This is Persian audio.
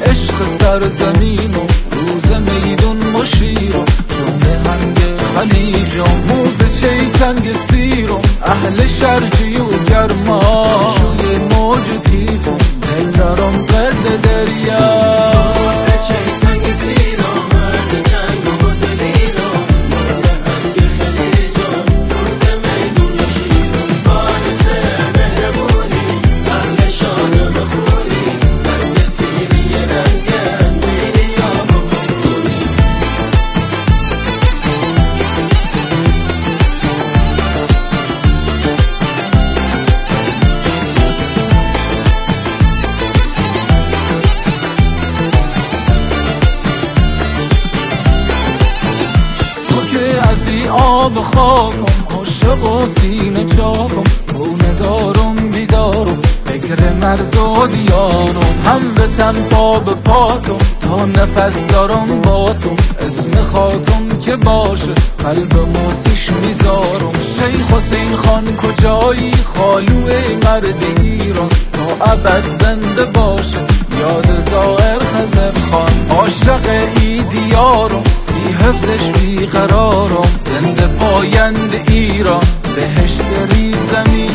عشق سرزمین و روز میدون مشیرم چون هنگ خلیجم مو به چیتنگ سیرم اهل شرجی و گرما شوی موج کیفم دل دارم قد دریا آب خاکم عاشق و سینه چاکم خونه دارم بیدارم فکر مرز و دیارم هم به تن پا به پاتم تا نفس دارم با تو اسم خاکم که باشه قلب موسیش میذارم شیخ حسین خان کجایی خالوه مرد ایران تا ابد زنده باشه یاد زائر خزر خان عاشق ای دیارم سی حفظش بیقرارم زنده پایند ایران بهشت ری زمین